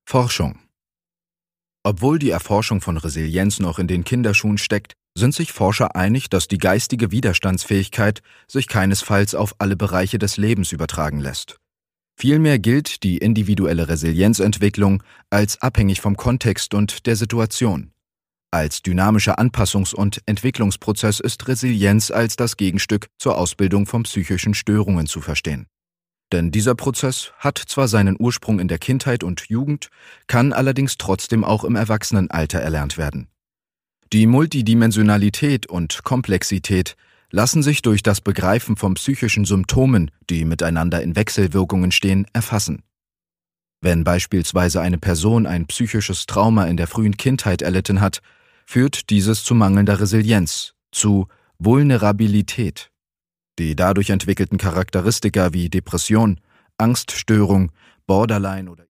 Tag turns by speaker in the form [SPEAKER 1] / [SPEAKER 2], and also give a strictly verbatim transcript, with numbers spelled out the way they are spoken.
[SPEAKER 1] Forschung. Obwohl die Erforschung von Resilienz noch in den Kinderschuhen steckt, sind sich Forscher einig, dass die geistige Widerstandsfähigkeit sich keinesfalls auf alle Bereiche des Lebens übertragen lässt. Vielmehr gilt die individuelle Resilienzentwicklung als abhängig vom Kontext und der Situation. Als dynamischer Anpassungs- und Entwicklungsprozess ist Resilienz als das Gegenstück zur Ausbildung von psychischen Störungen zu verstehen. Denn dieser Prozess hat zwar seinen Ursprung in der Kindheit und Jugend, kann allerdings trotzdem auch im Erwachsenenalter erlernt werden. Die Multidimensionalität und Komplexität lassen sich durch das Begreifen von psychischen Symptomen, die miteinander in Wechselwirkungen stehen, erfassen. Wenn beispielsweise eine Person ein psychisches Trauma in der frühen Kindheit erlitten hat, führt dieses zu mangelnder Resilienz, zu Vulnerabilität. Die dadurch entwickelten Charakteristika wie Depression, Angststörung, Borderline oder